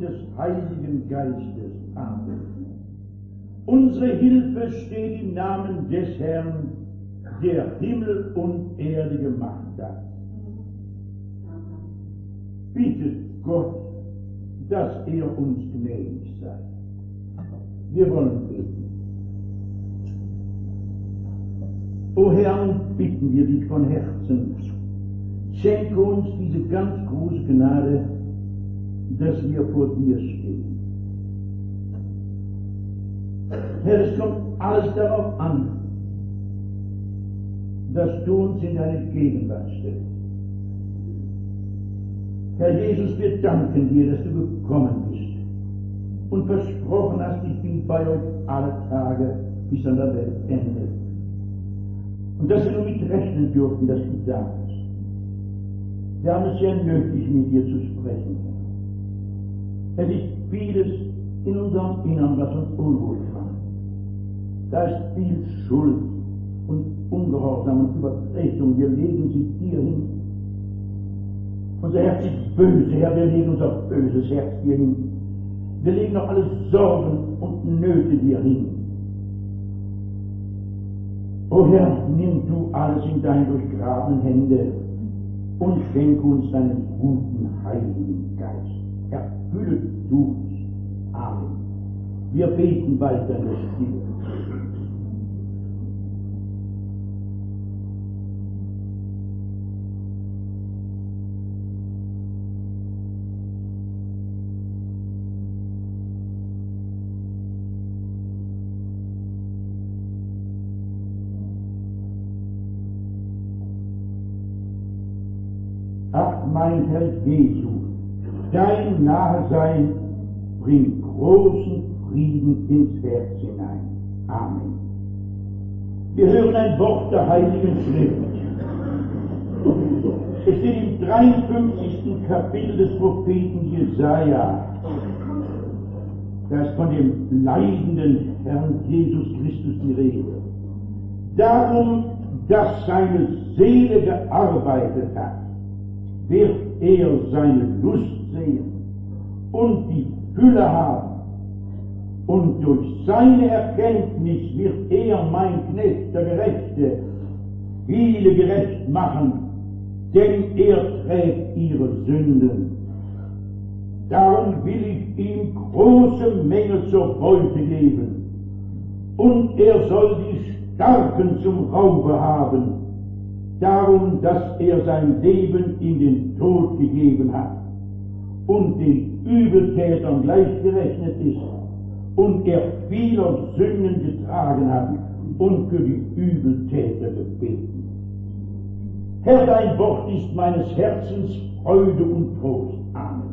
des Heiligen Geistes. Amen. Unsere Hilfe steht im Namen des Herrn, der Himmel und Erde gemacht hat. Bittet Gott, dass er uns gnädig sei. Wir wollen beten. O Herr, und bitten wir dich von Herzen, schenke uns diese ganz große Gnade, dass wir vor dir stehen. Herr, es kommt alles darauf an, dass du uns in deine Gegenwart stellst. Herr Jesus, wir danken dir, dass du gekommen bist und versprochen hast, ich bin bei euch alle Tage bis an der Weltende. Und dass wir nur mit rechnen dürfen, dass du da bist. Wir haben es ja nötig, mit dir zu sprechen. Es ist vieles in unserem Innern, was uns unruhig macht. Da ist viel Schuld und Ungehorsam und Übertretung. Wir legen sie dir hin. Unser Herz ist böse, Herr, wir legen unser böses Herz dir hin. Wir legen auch alle Sorgen und Nöte dir hin. O Herr, nimm du alles in deine durchgrabenen Hände und schenke uns deinen guten Heiligen Geist. Erfülle du uns. Amen. Wir beten weiter in der Stille. Ach, mein Herr Jesu, dein Nahesein bringt großen Frieden ins Herz hinein. Amen. Wir hören ein Wort der Heiligen Schrift. Es steht im 53. Kapitel des Propheten Jesaja. Da ist von dem leidenden Herrn Jesus Christus die Rede. Darum, dass seine Seele gearbeitet hat, wird er seine Lust sehen und die Fülle haben. Und durch seine Erkenntnis wird er, mein Knecht, der Gerechte, viele gerecht machen, denn er trägt ihre Sünden. Darum will ich ihm große Menge zur Beute geben, und er soll die Starken zum Raube haben, darum, dass er sein Leben in den Tod gegeben hat und den Übeltätern gleichgerechnet ist und er vieler Sünden getragen hat und für die Übeltäter gebeten. Herr, dein Wort ist meines Herzens Freude und Trost. Amen.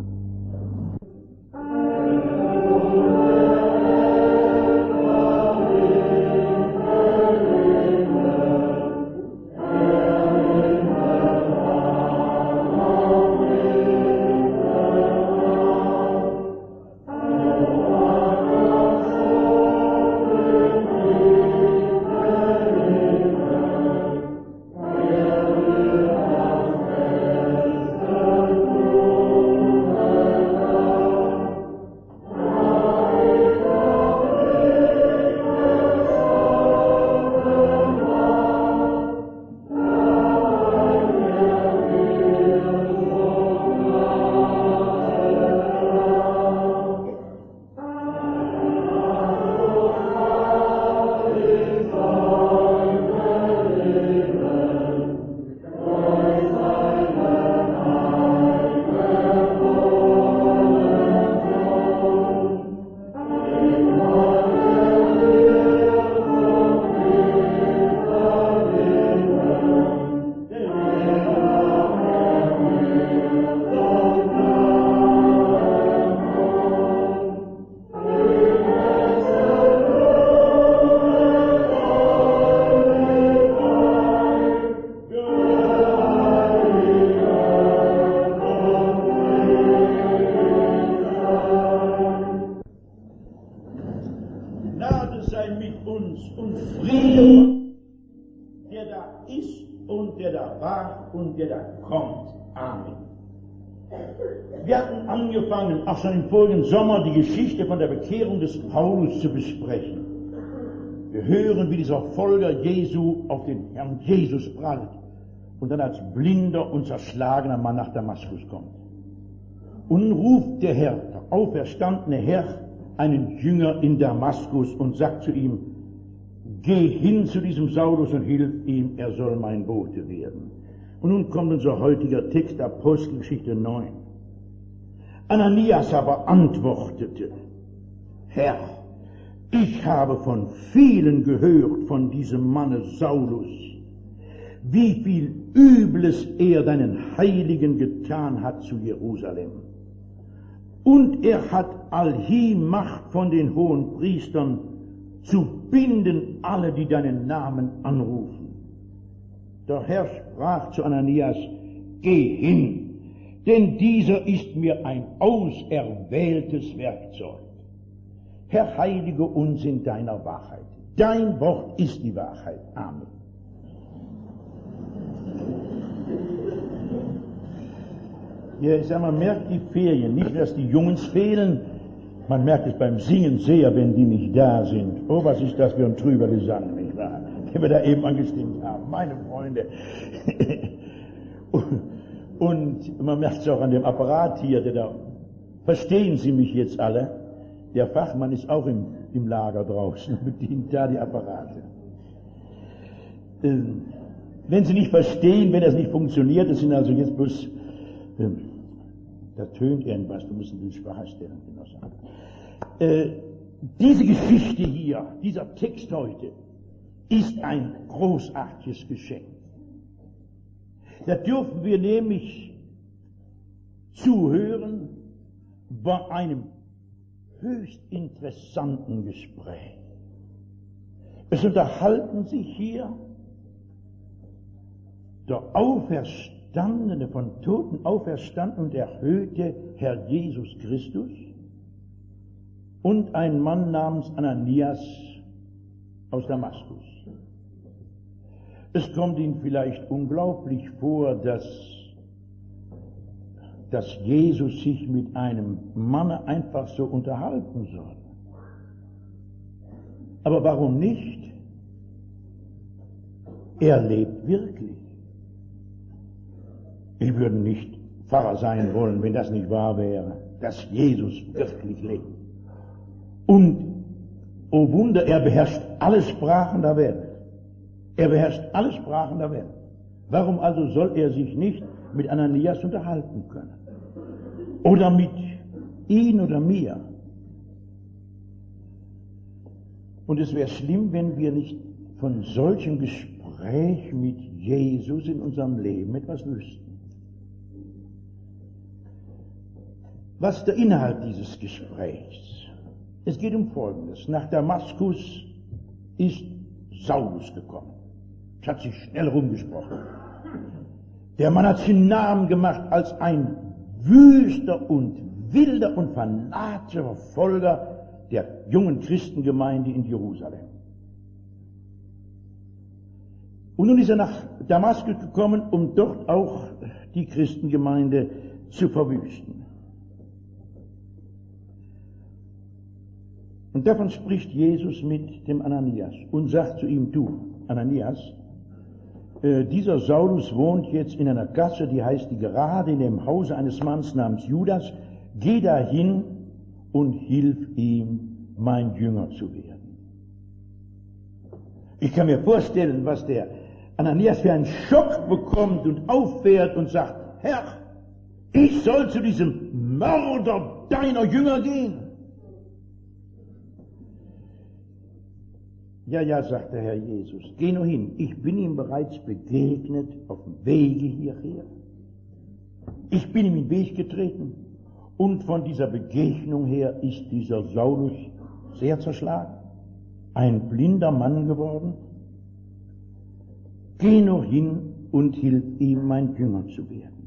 Wir hatten angefangen, auch schon im vorigen Sommer, die Geschichte von der Bekehrung des Paulus zu besprechen. Wir hören, wie dieser Folger Jesu auf den Herrn Jesus prallt und dann als blinder und zerschlagener Mann nach Damaskus kommt. Und ruft der Herr, der auferstandene Herr, einen Jünger in Damaskus und sagt zu ihm: Geh hin zu diesem Saulus und hilf ihm, er soll mein Bote werden. Und nun kommt unser heutiger Text, Apostelgeschichte 9. Ananias aber antwortete: Herr, ich habe von vielen gehört von diesem Manne Saulus, wie viel Übles er deinen Heiligen getan hat zu Jerusalem. Und er hat allhie Macht von den hohen Priestern, zu binden alle, die deinen Namen anrufen. Der Herr sprach zu Ananias: Geh hin, denn dieser ist mir ein auserwähltes Werkzeug. Herr, heilige uns in deiner Wahrheit. Dein Wort ist die Wahrheit. Amen. Ja, ich sag, man merkt die Ferien, nicht, dass die Jungs fehlen, man merkt es beim Singen sehr, wenn die nicht da sind. Oh, was ist das für ein trüber Gesang, nicht wahr? Den wir da eben angestimmt haben, meine Freunde. Und man merkt es auch an dem Apparat hier, der da, verstehen Sie mich jetzt alle? Der Fachmann ist auch im Lager draußen und bedient da die Apparate. Wenn Sie nicht verstehen, wenn das nicht funktioniert, das sind also jetzt bloß, da tönt irgendwas, du musst ein bisschen schwacher stellen, Genosse. Diese Geschichte hier, dieser Text heute, ist ein großartiges Geschenk. Da dürfen wir nämlich zuhören bei einem höchst interessanten Gespräch. Es unterhalten sich hier der auferstandene, von Toten auferstandene und erhöhte Herr Jesus Christus und ein Mann namens Ananias aus Damaskus. Es kommt Ihnen vielleicht unglaublich vor, dass Jesus sich mit einem Mann einfach so unterhalten soll. Aber warum nicht? Er lebt wirklich. Ich würde nicht Pfarrer sein wollen, wenn das nicht wahr wäre, dass Jesus wirklich lebt. Und, oh Wunder, er beherrscht alle Sprachen der Welt. Er beherrscht alle Sprachen der Welt. Warum also soll er sich nicht mit Ananias unterhalten können? Oder mit ihn oder mir? Und es wäre schlimm, wenn wir nicht von solchem Gespräch mit Jesus in unserem Leben etwas wüssten. Was ist der Inhalt dieses Gesprächs? Es geht um Folgendes. Nach Damaskus ist Saulus gekommen. Es hat sich schnell rumgesprochen. Der Mann hat sich einen Namen gemacht als ein wüster und wilder und fanatischer Verfolger der jungen Christengemeinde in Jerusalem. Und nun ist er nach Damaskus gekommen, um dort auch die Christengemeinde zu verwüsten. Und davon spricht Jesus mit dem Ananias und sagt zu ihm: Du, Ananias, dieser Saulus wohnt jetzt in einer Gasse, die heißt die Gerade, in dem Hause eines Mannes namens Judas. Geh dahin und hilf ihm, mein Jünger zu werden. Ich kann mir vorstellen, was der Ananias für einen Schock bekommt und auffährt und sagt: Herr, ich soll zu diesem Mörder deiner Jünger gehen. Ja, sagt der Herr Jesus, geh nur hin. Ich bin ihm bereits begegnet auf dem Wege hierher. Ich bin ihm in den Weg getreten. Und von dieser Begegnung her ist dieser Saulus sehr zerschlagen. Ein blinder Mann geworden. Geh nur hin und hilf ihm, mein Jünger zu werden.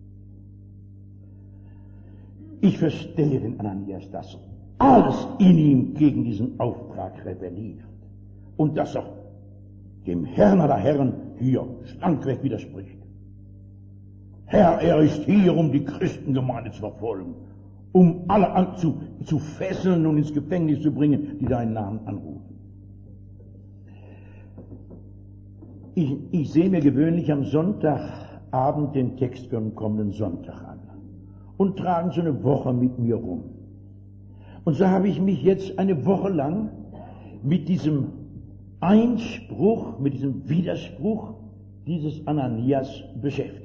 Ich verstehe den Ananias, dass alles in ihm gegen diesen Auftrag rebelliert. Und dass er dem Herrn aller Herren hier standrecht widerspricht. Herr, er ist hier, um die Christengemeinde zu verfolgen, um alle zu fesseln und ins Gefängnis zu bringen, die deinen Namen anrufen. Ich sehe mir gewöhnlich am Sonntagabend den Text für den kommenden Sonntag an und trage so eine Woche mit mir rum. Und so habe ich mich jetzt eine Woche lang mit diesem Einspruch, mit diesem Widerspruch dieses Ananias beschäftigt.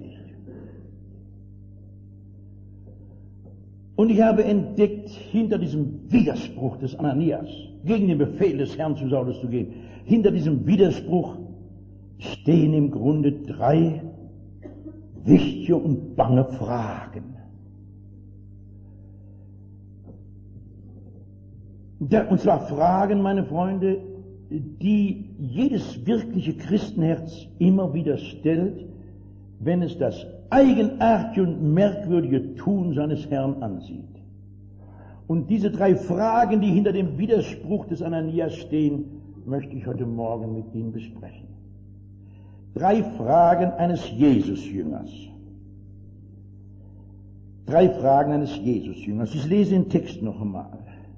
Und ich habe entdeckt, hinter diesem Widerspruch des Ananias, gegen den Befehl des Herrn zu Saulus zu gehen, hinter diesem Widerspruch stehen im Grunde 3 wichtige und bange Fragen. Und zwar Fragen, meine Freunde, die jedes wirkliche Christenherz immer wieder stellt, wenn es das eigenartige und merkwürdige Tun seines Herrn ansieht. Und diese 3 Fragen, die hinter dem Widerspruch des Ananias stehen, möchte ich heute Morgen mit Ihnen besprechen. 3 Fragen eines Jesusjüngers. 3 Fragen eines Jesusjüngers. Ich lese den Text noch einmal.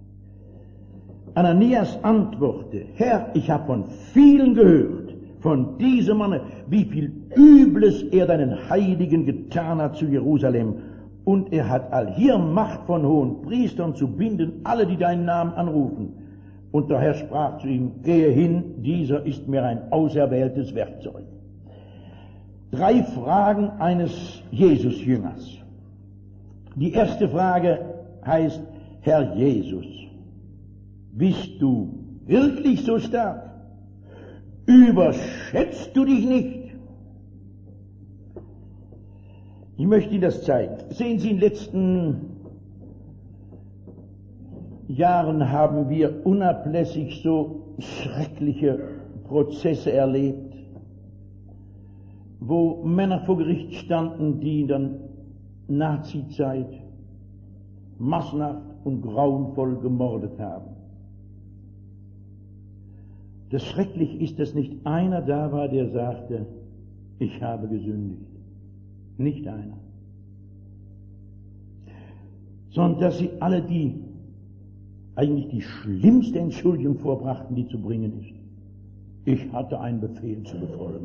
Ananias antwortete: Herr, ich habe von vielen gehört, von diesem Manne, wie viel Übles er deinen Heiligen getan hat zu Jerusalem. Und er hat allhier Macht von hohen Priestern zu binden, alle, die deinen Namen anrufen. Und der Herr sprach zu ihm: Gehe hin, dieser ist mir ein auserwähltes Werkzeug. 3 Fragen eines Jesusjüngers. Die erste Frage heißt: Herr Jesus, bist du wirklich so stark? Überschätzt du dich nicht? Ich möchte Ihnen das zeigen. Sehen Sie, in den letzten Jahren haben wir unablässig so schreckliche Prozesse erlebt, wo Männer vor Gericht standen, die in der Nazizeit massenhaft und grauenvoll gemordet haben. Das Schreckliche ist, dass nicht einer da war, der sagte, ich habe gesündigt. Nicht einer. Sondern dass sie alle eigentlich die schlimmste Entschuldigung vorbrachten, die zu bringen ist. Ich hatte einen Befehl zu befolgen.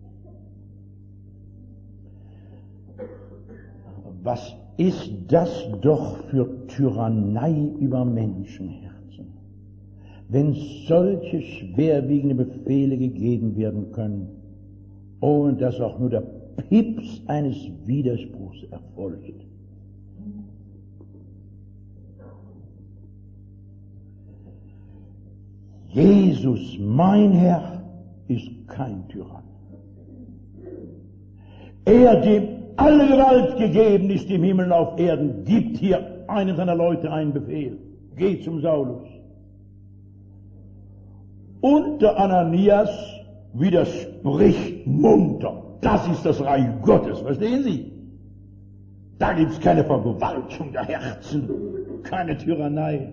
Was ist das doch für Tyrannei über Menschenherzen? Wenn solche schwerwiegende Befehle gegeben werden können, ohne dass auch nur der Pips eines Widerspruchs erfolgt. Jesus, mein Herr, ist kein Tyrann. Er, dem alle Gewalt gegeben ist im Himmel und auf Erden, gibt hier einem seiner Leute einen Befehl. Geh zum Saulus. Und der Ananias widerspricht munter. Das ist das Reich Gottes, verstehen Sie? Da gibt's keine Vergewaltigung der Herzen, keine Tyrannei.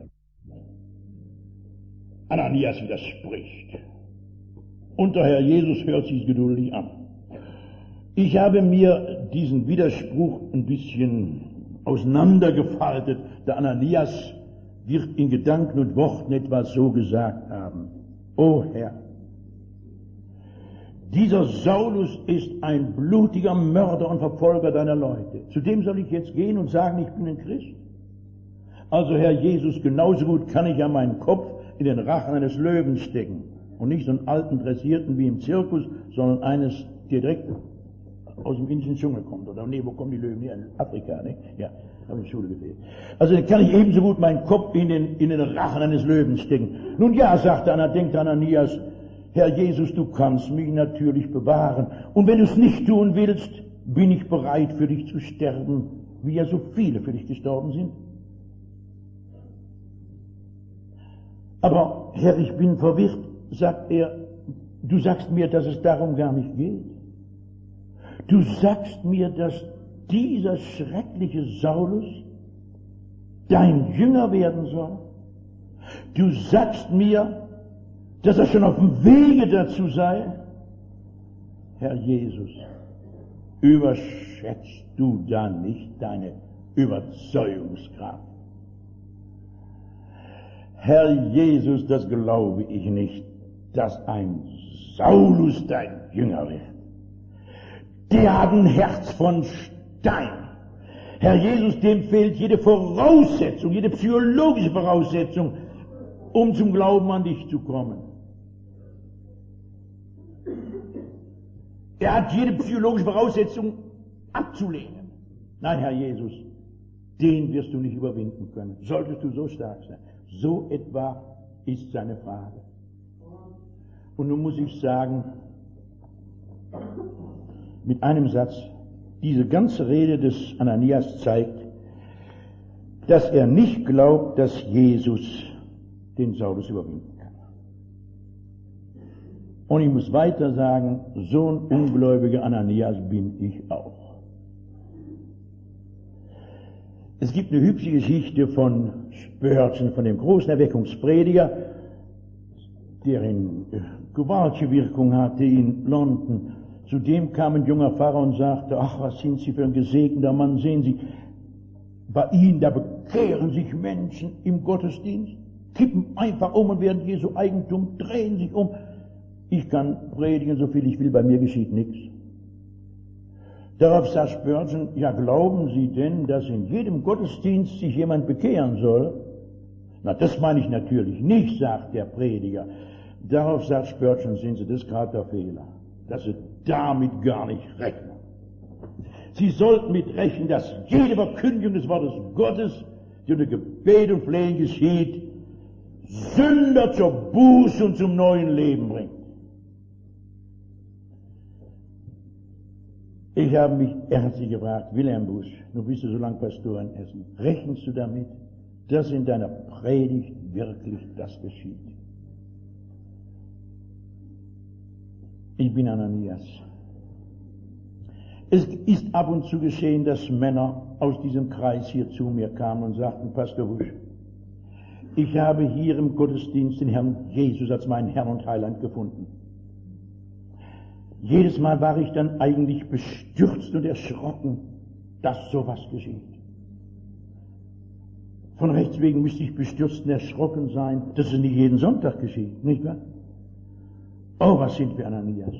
Ananias widerspricht. Und der Herr Jesus hört sich geduldig an. Ich habe mir diesen Widerspruch ein bisschen auseinandergefaltet. Der Ananias wird in Gedanken und Worten etwas so gesagt haben: O Herr, dieser Saulus ist ein blutiger Mörder und Verfolger deiner Leute. Zu dem soll ich jetzt gehen und sagen, ich bin ein Christ? Also Herr Jesus, genauso gut kann ich ja meinen Kopf in den Rachen eines Löwen stecken. Und nicht so einen alten Dressierten wie im Zirkus, sondern eines, der direkt aus dem indischen Dschungel kommt. Oder nee, wo kommen die Löwen her? In Afrika, ne? Ja, habe ich in der Schule gefehlt. Also dann kann ich ebenso gut meinen Kopf in den Rachen eines Löwen stecken. Nun ja, sagte Anna, denkt Ananias, Herr Jesus, du kannst mich natürlich bewahren. Und wenn du es nicht tun willst, bin ich bereit, für dich zu sterben, wie ja so viele für dich gestorben sind. Aber Herr, ich bin verwirrt, sagt er, du sagst mir, dass es darum gar nicht geht. Du sagst mir, dass dieser schreckliche Saulus dein Jünger werden soll. Du sagst mir, dass er schon auf dem Wege dazu sei. Herr Jesus, Überschätzt du da nicht deine Überzeugungskraft? Herr Jesus, das glaube ich nicht, dass ein Saulus dein Jünger wird. Der hat ein Herz von Stein. Herr Jesus, dem fehlt jede Voraussetzung, jede psychologische Voraussetzung, um zum Glauben an dich zu kommen. Er hat jede psychologische Voraussetzung abzulehnen. Nein, Herr Jesus, den wirst du nicht überwinden können. Solltest du so stark sein. So etwa ist seine Frage. Und nun muss ich sagen, mit einem Satz, diese ganze Rede des Ananias zeigt, dass er nicht glaubt, dass Jesus den Saulus überwinden kann. Und ich muss weiter sagen, so ein ungläubiger Ananias bin ich auch. Es gibt eine hübsche Geschichte von Spurgeon, von dem großen Erweckungsprediger, der eine gewaltige Wirkung hatte in London. Zu dem kam ein junger Pfarrer und sagte, ach, was sind Sie für ein gesegneter Mann, sehen Sie, bei Ihnen, da bekehren sich Menschen im Gottesdienst, kippen einfach um und werden Jesu Eigentum, drehen sich um. Ich kann predigen, so viel ich will, bei mir geschieht nichts. Darauf sagt Spurgeon, ja, glauben Sie denn, dass in jedem Gottesdienst sich jemand bekehren soll? Na, das meine ich natürlich nicht, sagt der Prediger. Darauf sagt Spurgeon, sehen Sie, das ist gerade der Fehler, dass Sie damit gar nicht rechnen. Sie sollten mit rechnen, dass jede Verkündigung des Wortes Gottes, die unter Gebet und Flehen geschieht, Sünder zur Buße und zum neuen Leben bringt. Ich habe mich ernstlich gefragt, Wilhelm Busch, du bist ja so lange Pastor in Essen, rechnest du damit, dass in deiner Predigt wirklich das geschieht? Ich bin Ananias. Es ist ab und zu geschehen, dass Männer aus diesem Kreis hier zu mir kamen und sagten, Pastor Busch, ich habe hier im Gottesdienst den Herrn Jesus als meinen Herrn und Heiland gefunden. Jedes Mal war ich dann eigentlich bestürzt und erschrocken, dass sowas geschieht. Von Rechts wegen müsste ich bestürzt und erschrocken sein, dass es nicht jeden Sonntag geschieht, nicht wahr? Oh, was sind wir, Ananias?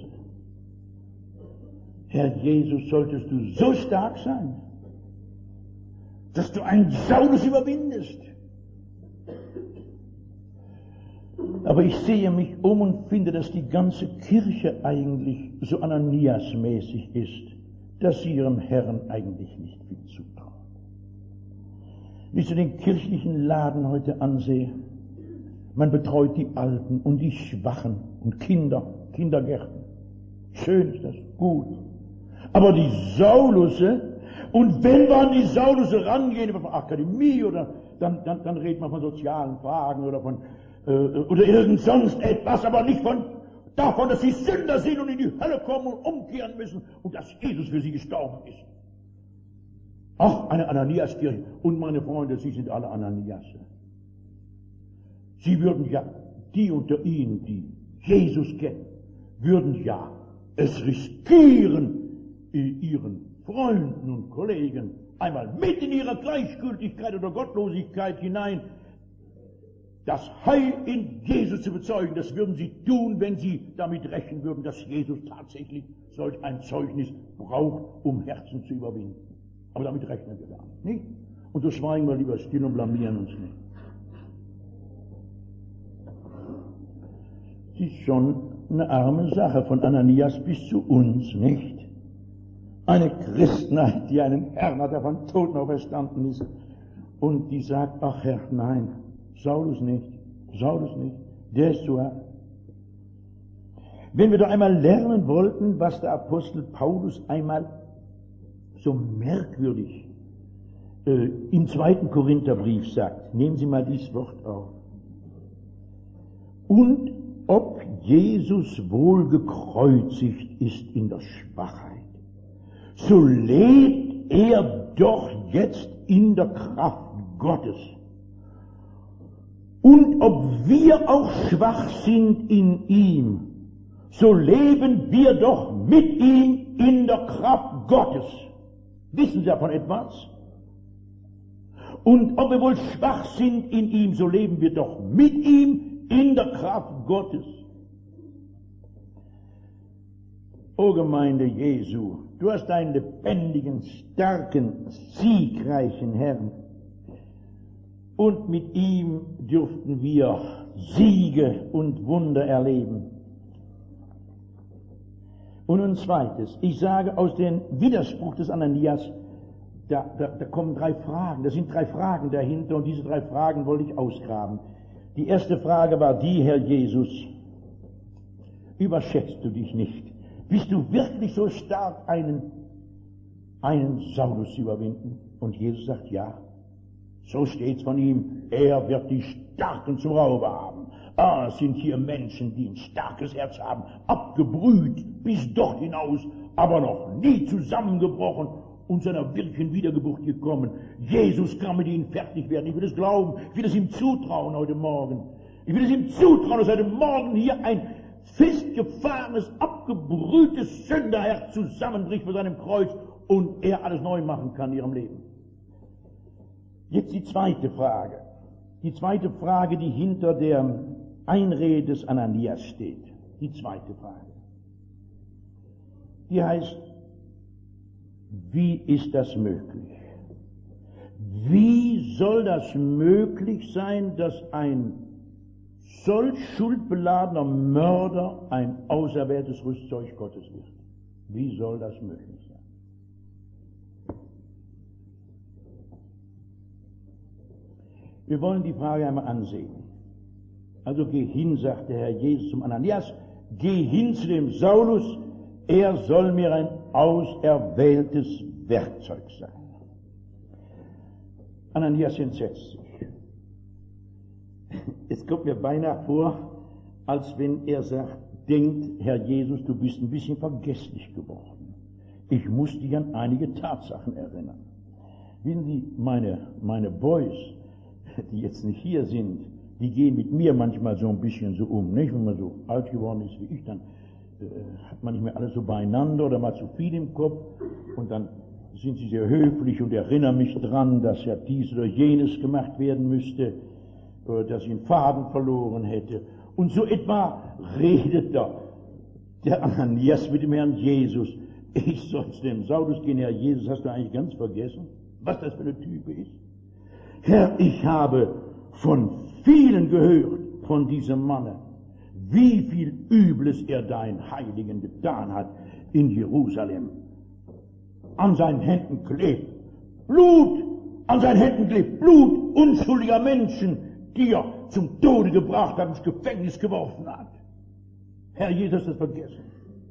Herr Jesus, solltest du so stark sein, dass du einen Saulus überwindest. Aber ich sehe mich um und finde, dass die ganze Kirche eigentlich so Ananias-mäßig ist, dass sie ihrem Herrn eigentlich nicht viel zutraut. Wie ich so den kirchlichen Laden heute ansehe, man betreut die Alten und die Schwachen und Kinder, Kindergärten. Schön ist das, gut. Aber die Saulusse, und wenn wir an die Saulusse rangehen, über Akademie oder dann redet man von sozialen Fragen oder von oder irgend sonst etwas, aber nicht davon, dass sie Sünder sind und in die Hölle kommen und umkehren müssen und dass Jesus für sie gestorben ist. Ach, eine Ananias-Kirche. Und meine Freunde, Sie sind alle Ananias. Sie würden ja, die unter Ihnen, die Jesus kennen, würden ja es riskieren, ihren Freunden und Kollegen einmal mit in ihrer Gleichgültigkeit oder Gottlosigkeit hinein das Heil in Jesus zu bezeugen. Das würden sie tun, wenn sie damit rechnen würden, dass Jesus tatsächlich solch ein Zeugnis braucht, um Herzen zu überwinden. Aber damit rechnen wir gar nicht. Und so schweigen wir lieber still und blamieren uns nicht. Es ist schon eine arme Sache von Ananias bis zu uns, nicht? Eine Christenheit, die einen Herrn hat, der von Toten auferstanden ist, und die sagt, ach Herr, nein, Saulus nicht, der ist zu hart. Wenn wir doch einmal lernen wollten, was der Apostel Paulus einmal so merkwürdig im 2. Korintherbrief sagt, nehmen Sie mal dieses Wort auf. Und ob Jesus wohl gekreuzigt ist in der Schwachheit, so lebt er doch jetzt in der Kraft Gottes. Und ob wir auch schwach sind in ihm, so leben wir doch mit ihm in der Kraft Gottes. Wissen Sie davon etwas? Und ob wir wohl schwach sind in ihm, so leben wir doch mit ihm in der Kraft Gottes. O Gemeinde Jesu, du hast einen lebendigen, starken, siegreichen Herrn. Und mit ihm dürften wir Siege und Wunder erleben. Und ein zweites, ich sage aus dem Widerspruch des Ananias, da kommen 3 Fragen, da sind 3 Fragen dahinter und diese 3 Fragen wollte ich ausgraben. Die erste Frage war die, Herr Jesus, überschätzt du dich nicht? Bist du wirklich so stark, einen Saulus zu überwinden? Und Jesus sagt, ja, so steht's von ihm, er wird die Starken zum Raube haben. Es sind hier Menschen, die ein starkes Herz haben, abgebrüht bis dort hinaus, aber noch nie zusammengebrochen und zu einer wirklichen Wiedergeburt gekommen. Jesus kann mit ihnen fertig werden. Ich will es glauben, ich will es ihm zutrauen heute Morgen. Ich will es ihm zutrauen, dass heute Morgen hier ein festgefahrenes, abgebrühtes Sünderherz zusammenbricht vor seinem Kreuz und er alles neu machen kann in ihrem Leben. Jetzt die zweite Frage. Die zweite Frage, die hinter der Einrede des Ananias steht. Die zweite Frage. Die heißt, wie ist das möglich? Wie soll das möglich sein, dass ein solch schuldbeladener Mörder ein auserwähltes Rüstzeug Gottes wird? Wie soll das möglich sein? Wir wollen die Frage einmal ansehen. Also geh hin, sagt der Herr Jesus zum Ananias, geh hin zu dem Saulus, er soll mir ein auserwähltes Werkzeug sein. Ananias entsetzt sich. Es kommt mir beinahe vor, als wenn er sagt, denkt, Herr Jesus, du bist ein bisschen vergesslich geworden. Ich muss dich an einige Tatsachen erinnern. Wissen Sie, meine Boys, die jetzt nicht hier sind, die gehen mit mir manchmal so ein bisschen so um, nicht? Wenn man so alt geworden ist wie ich, dann hat man nicht mehr alles so beieinander oder mal zu viel im Kopf und dann sind sie sehr höflich und erinnern mich dran, dass ja dies oder jenes gemacht werden müsste, dass ich einen Faden verloren hätte. Und so etwa redet der Ananias mit dem Herrn Jesus. Ich soll zu dem Saulus gehen, Herr Jesus, hast du eigentlich ganz vergessen, was das für eine Type ist? Herr, ich habe von vielen gehört, von diesem Manne, wie viel Übles er deinen Heiligen getan hat in Jerusalem. An seinen Händen klebt Blut, an seinen Händen klebt Blut unschuldiger Menschen, die er zum Tode gebracht hat, ins Gefängnis geworfen hat. Herr Jesus hat das vergessen.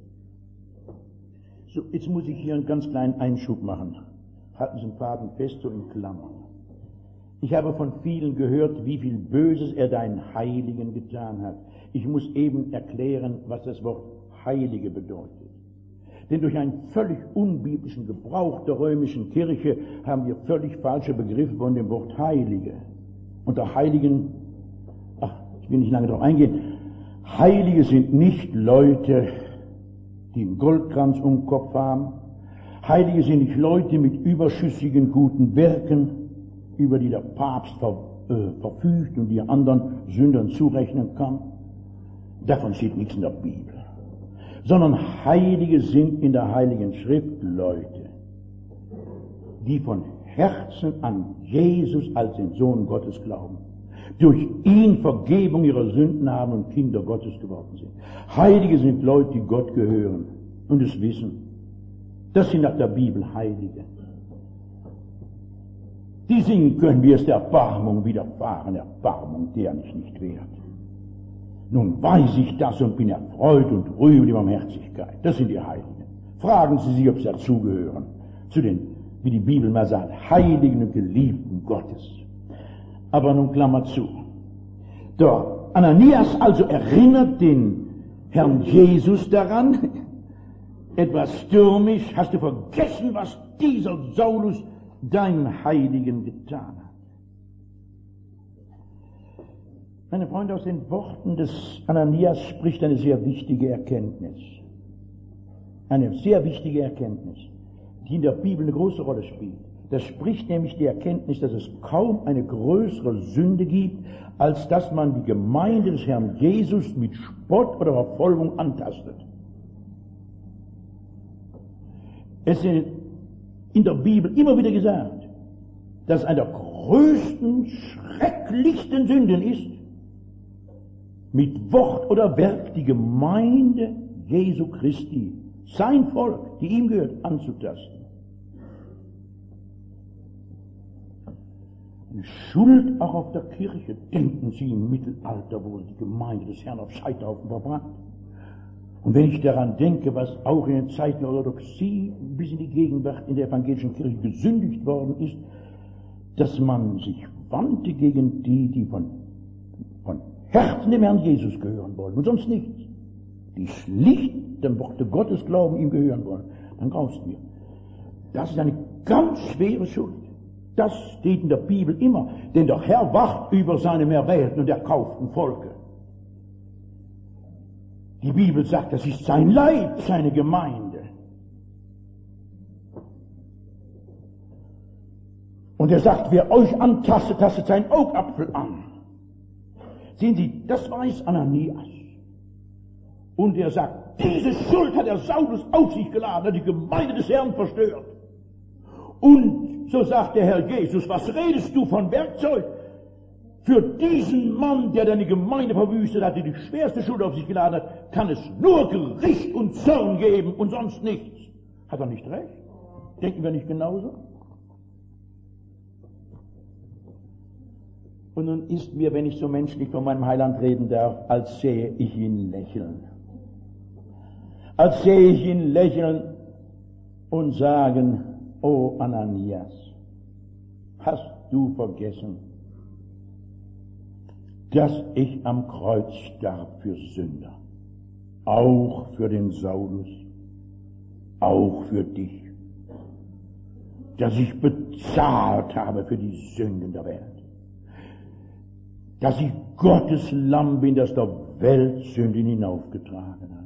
So, jetzt muss ich hier einen ganz kleinen Einschub machen. Halten Sie den Faden fest, so in Klammern. Ich habe von vielen gehört, wie viel Böses er deinen Heiligen getan hat. Ich muss eben erklären, was das Wort Heilige bedeutet. Denn durch einen völlig unbiblischen Gebrauch der römischen Kirche haben wir völlig falsche Begriffe von dem Wort Heilige. Unter Heiligen, ich will nicht lange darauf eingehen, Heilige sind nicht Leute, die einen Goldkranz um den Kopf haben. Heilige sind nicht Leute mit überschüssigen guten Werken, über die der Papst verfügt und die anderen Sündern zurechnen kann. Davon steht nichts in der Bibel. Sondern Heilige sind in der Heiligen Schrift Leute, die von Herzen an Jesus als den Sohn Gottes glauben, durch ihn Vergebung ihrer Sünden haben und Kinder Gottes geworden sind. Heilige sind Leute, die Gott gehören und es wissen. Das sind nach der Bibel Heilige. Die singen können, wie es der Erbarmung widerfahren, Erbarmung, der ich nicht wert. Nun weiß ich das und bin erfreut und rühme die Barmherzigkeit. Das sind die Heiligen. Fragen Sie sich, ob sie dazugehören, zu den, wie die Bibel mal sagt, Heiligen und Geliebten Gottes. Aber nun Klammer zu. Der Ananias also erinnert den Herrn Jesus daran, etwas stürmisch, hast du vergessen, was dieser Saulus deinen Heiligen getan hat. Meine Freunde, aus den Worten des Ananias spricht eine sehr wichtige Erkenntnis. Eine sehr wichtige Erkenntnis, die in der Bibel eine große Rolle spielt. Das spricht nämlich die Erkenntnis, dass es kaum eine größere Sünde gibt, als dass man die Gemeinde des Herrn Jesus mit Spott oder Verfolgung antastet. Es ist in der Bibel immer wieder gesagt, dass eine der größten, schrecklichsten Sünden ist, mit Wort oder Werk die Gemeinde Jesu Christi, sein Volk, die ihm gehört, anzutasten. Eine Schuld auch auf der Kirche. Denken Sie, im Mittelalter wurde die Gemeinde des Herrn auf Scheiterhaufen verbrannt. Und wenn ich daran denke, was auch in den Zeiten der Orthodoxie bis in die Gegenwart in der evangelischen Kirche gesündigt worden ist, dass man sich wandte gegen die von Herzen dem Herrn Jesus gehören wollen und sonst nichts, die schlicht dem Worte Gottes glauben, ihm gehören wollen, dann graust mir. Das ist eine ganz schwere Schuld. Das steht in der Bibel immer, denn der Herr wacht über seinem erwählten und erkauften Volke. Die Bibel sagt, das ist sein Leib, seine Gemeinde. Und er sagt, wer euch antastet, tastet seinen Augapfel an. Sehen Sie, das weiß Ananias. Und er sagt, diese Schuld hat der Saulus auf sich geladen, hat die Gemeinde des Herrn verstört. Und so sagt der Herr Jesus, was redest du von Werkzeug? Für diesen Mann, der deine Gemeinde verwüstet hat, der die schwerste Schuld auf sich geladen hat, kann es nur Gericht und Zorn geben und sonst nichts. Hat er nicht recht? Denken wir nicht genauso? Und nun ist mir, wenn ich so menschlich von meinem Heiland reden darf, als sähe ich ihn lächeln. Als sähe ich ihn lächeln und sagen, O Ananias, hast du vergessen, dass ich am Kreuz starb für Sünder, auch für den Saulus, auch für dich, dass ich bezahlt habe für die Sünden der Welt, dass ich Gottes Lamm bin, das der Welt Sünden hinaufgetragen hat.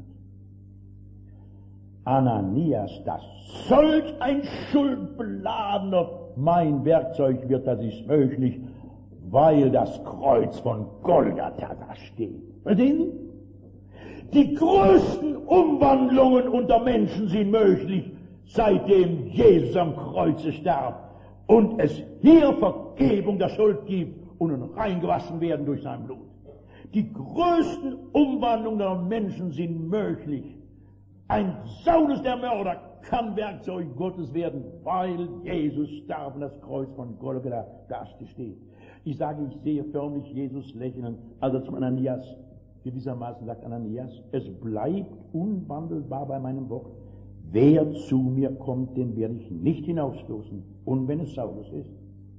Ananias, dass solch ein schuldbeladener mein Werkzeug wird, das ist möglich, weil das Kreuz von Golgatha da steht. Verstehen Sie? Die größten Umwandlungen unter Menschen sind möglich, seitdem Jesus am Kreuze starb und es hier Vergebung der Schuld gibt und reingewaschen werden durch sein Blut. Die größten Umwandlungen der Menschen sind möglich. Ein Saulus, der Mörder, kann Werkzeug Gottes werden, weil Jesus starb und das Kreuz von Golgatha da steht. Ich sage, ich sehe förmlich Jesus lächeln, als er zum Ananias gewissermaßen sagt, Ananias, es bleibt unwandelbar bei meinem Wort. Wer zu mir kommt, den werde ich nicht hinausstoßen. Und wenn es Saulus ist.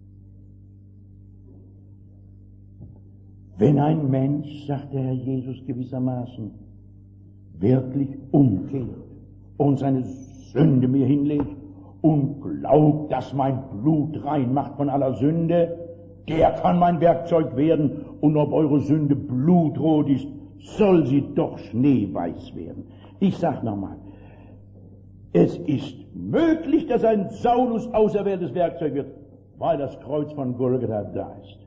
Wenn ein Mensch, sagt der Herr Jesus gewissermaßen, wirklich umkehrt und seine Sünde mir hinlegt und glaubt, dass mein Blut rein macht von aller Sünde, der kann mein Werkzeug werden, und ob eure Sünde blutrot ist, soll sie doch schneeweiß werden. Ich sag nochmal, es ist möglich, dass ein Saulus auserwähltes Werkzeug wird, weil das Kreuz von Golgatha da ist.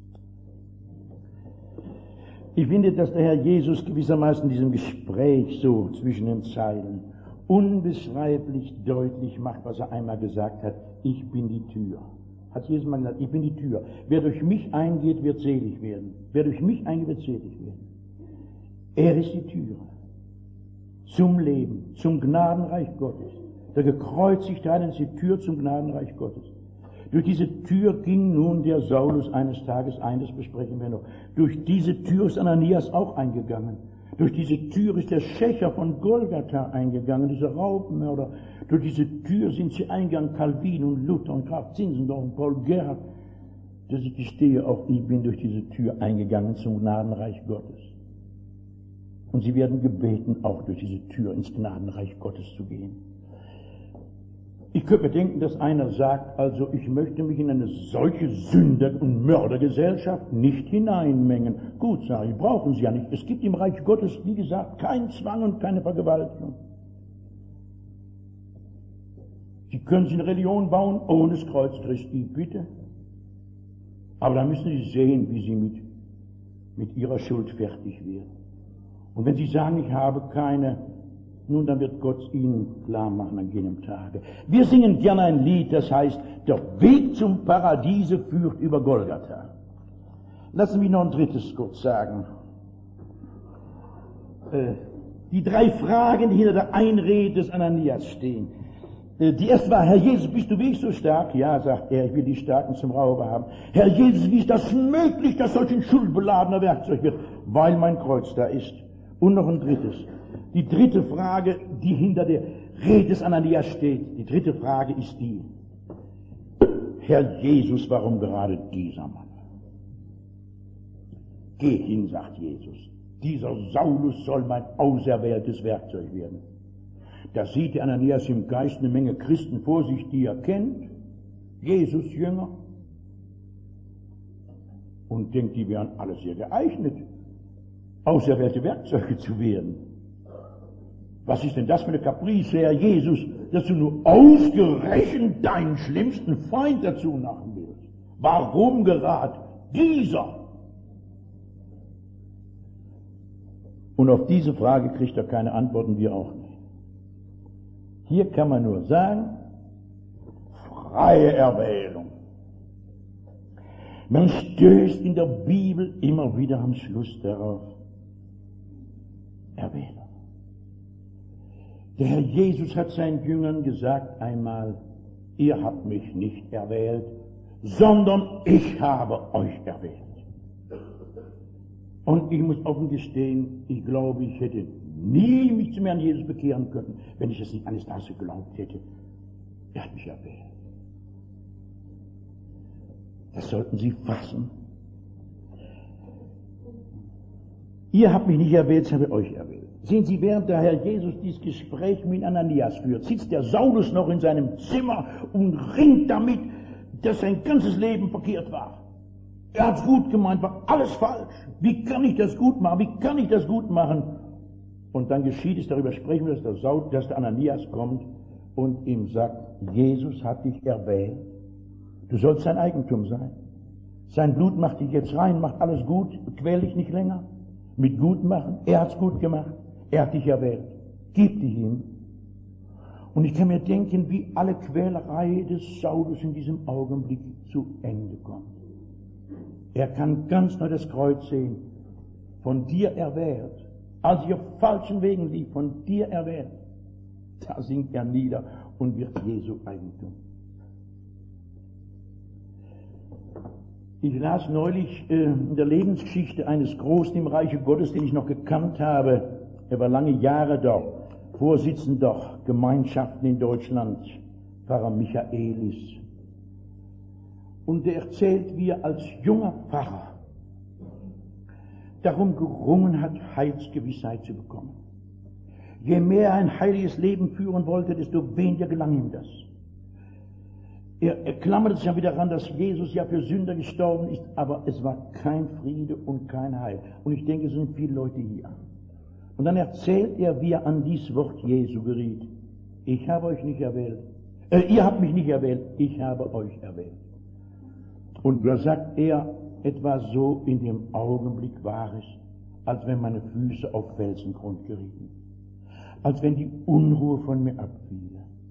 Ich finde, dass der Herr Jesus gewissermaßen in diesem Gespräch so zwischen den Zeilen unbeschreiblich deutlich macht, was er einmal gesagt hat, ich bin die Tür. Hat Jesus mal gesagt, ich bin die Tür. Wer durch mich eingeht, wird selig werden. Wer durch mich eingeht, wird selig werden. Er ist die Tür zum Leben, zum Gnadenreich Gottes. Der gekreuzigte Heiland ist die Tür zum Gnadenreich Gottes. Durch diese Tür ging nun der Saulus eines Tages ein, das besprechen wir noch. Durch diese Tür ist Ananias auch eingegangen. Durch diese Tür ist der Schächer von Golgatha eingegangen, dieser Raubmörder. Durch diese Tür sind sie eingegangen, Calvin und Luther und Graf Zinzendorf und Paul Gerhardt. Dass ich gestehe, auch ich bin durch diese Tür eingegangen zum Gnadenreich Gottes. Und sie werden gebeten, auch durch diese Tür ins Gnadenreich Gottes zu gehen. Ich könnte mir denken, dass einer sagt, also ich möchte mich in eine solche Sünder- und Mördergesellschaft nicht hineinmengen. Gut, sage ich, brauchen Sie ja nicht. Es gibt im Reich Gottes, wie gesagt, keinen Zwang und keine Vergewaltigung. Sie können sich eine Religion bauen ohne das Kreuz Christi, bitte. Aber dann müssen Sie sehen, wie Sie mit Ihrer Schuld fertig werden. Und wenn Sie sagen, ich habe keine, nun, dann wird Gott Ihnen klar machen an jenem Tage. Wir singen gerne ein Lied, das heißt, der Weg zum Paradiese führt über Golgatha. Lassen Sie mich noch ein drittes kurz sagen. Die 3 Fragen, die hinter der Einrede des Ananias stehen. Die erste war, Herr Jesus, bist du wirklich so stark? Ja, sagt er, ich will die Starken zum Raube haben. Herr Jesus, wie ist das möglich, dass solch ein schuldbeladener Werkzeug wird? Weil mein Kreuz da ist. Und noch ein drittes. Die dritte Frage, die hinter der Rede des Ananias steht, die dritte Frage ist die, Herr Jesus, warum gerade dieser Mann? Geh hin, sagt Jesus, dieser Saulus soll mein auserwähltes Werkzeug werden. Da sieht der Ananias im Geist eine Menge Christen vor sich, die er kennt, Jesus Jünger, und denkt, die wären alle sehr geeignet, auserwählte Werkzeuge zu werden. Was ist denn das für eine Kaprice, Herr Jesus, dass du nur ausgerechnet deinen schlimmsten Feind dazu machen willst? Warum gerade dieser? Und auf diese Frage kriegt er keine Antworten, wir auch nicht. Hier kann man nur sagen, freie Erwählung. Man stößt in der Bibel immer wieder am Schluss darauf. Erwählung. Der Herr Jesus hat seinen Jüngern gesagt einmal, ihr habt mich nicht erwählt, sondern ich habe euch erwählt. Und ich muss offen gestehen, ich glaube, ich hätte nie mich zum Herrn Jesus bekehren können, wenn ich es nicht eines Tages geglaubt hätte. Er hat mich erwählt. Das sollten Sie fassen. Ihr habt mich nicht erwählt, ich habe euch erwählt. Sehen Sie, während der Herr Jesus dieses Gespräch mit Ananias führt, sitzt der Saulus noch in seinem Zimmer und ringt damit, dass sein ganzes Leben verkehrt war. Er hat's gut gemeint, war alles falsch. Wie kann ich das gut machen? Wie kann ich das gut machen? Und dann geschieht es, darüber sprechen wir, dass der Ananias kommt und ihm sagt, Jesus hat dich erwählt. Du sollst sein Eigentum sein. Sein Blut macht dich jetzt rein, macht alles gut, quäl dich nicht länger. Mit gut machen, er hat's gut gemacht. Er hat dich erwählt. Gib dich ihm. Und ich kann mir denken, wie alle Quälerei des Saulus in diesem Augenblick zu Ende kommt. Er kann ganz neu das Kreuz sehen. Von dir erwählt. Als ich auf falschen Wegen lief, von dir erwählt. Da sinkt er nieder und wird Jesu Eigentum. Ich las neulich in der Lebensgeschichte eines Großen im Reiche Gottes, den ich noch gekannt habe. Er war lange Jahre dort, Vorsitzender Gemeinschaften in Deutschland, Pfarrer Michaelis. Und er erzählt, wie er als junger Pfarrer darum gerungen hat, Heilsgewissheit zu bekommen. Je mehr er ein heiliges Leben führen wollte, desto weniger gelang ihm das. Er klammerte sich ja wieder daran, dass Jesus ja für Sünder gestorben ist, aber es war kein Friede und kein Heil. Und ich denke, es sind viele Leute hier. Und dann erzählt er, wie er an dieses Wort Jesu geriet. Ich habe euch nicht erwählt. Ihr habt mich nicht erwählt, ich habe euch erwählt. Und da sagt er, etwa so in dem Augenblick war es, als wenn meine Füße auf Felsengrund gerieten. Als wenn die Unruhe von mir abfiel.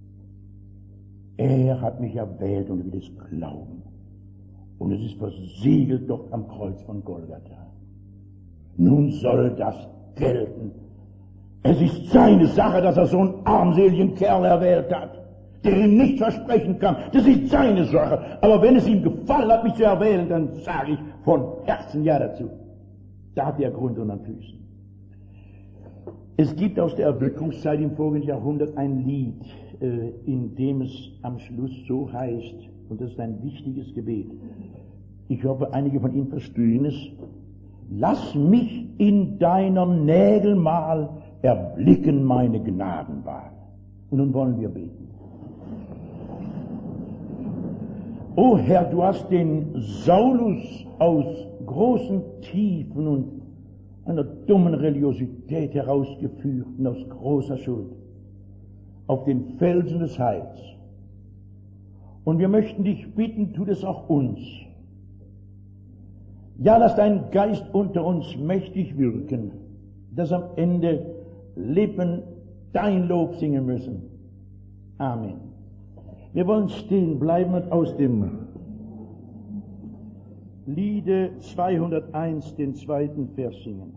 Er hat mich erwählt und will es glauben. Und es ist versiegelt dort am Kreuz von Golgatha. Nun soll das gelten. Es ist seine Sache, dass er so einen armseligen Kerl erwählt hat, der ihm nichts versprechen kann. Das ist seine Sache. Aber wenn es ihm gefallen hat, mich zu erwählen, dann sage ich von Herzen Ja dazu. Da hat er Grund unter den Füßen. Es gibt aus der Erweckungszeit im vorigen Jahrhundert ein Lied, in dem es am Schluss so heißt, und das ist ein wichtiges Gebet. Ich hoffe, einige von Ihnen verstehen es. Lass mich in deiner Nägelmal erblicken meine Gnadenwahl. Und nun wollen wir beten. O Herr, du hast den Saulus aus großen Tiefen und einer dummen Religiosität herausgeführt und aus großer Schuld auf den Felsen des Heils. Und wir möchten dich bitten, tu das auch uns. Ja, lass dein Geist unter uns mächtig wirken, dass am Ende Lippen dein Lob singen müssen. Amen. Wir wollen stehen bleiben und aus dem Liede 201 den zweiten Vers singen.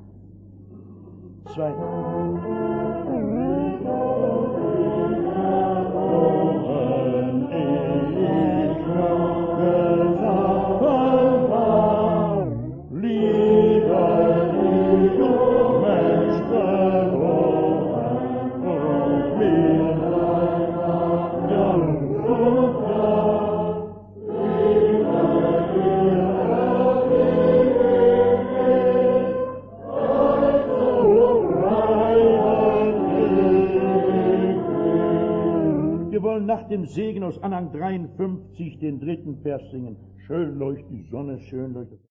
Nach dem Segen aus Anhang 53 den dritten Vers singen. Schön leuchtet die Sonne, schön leuchtet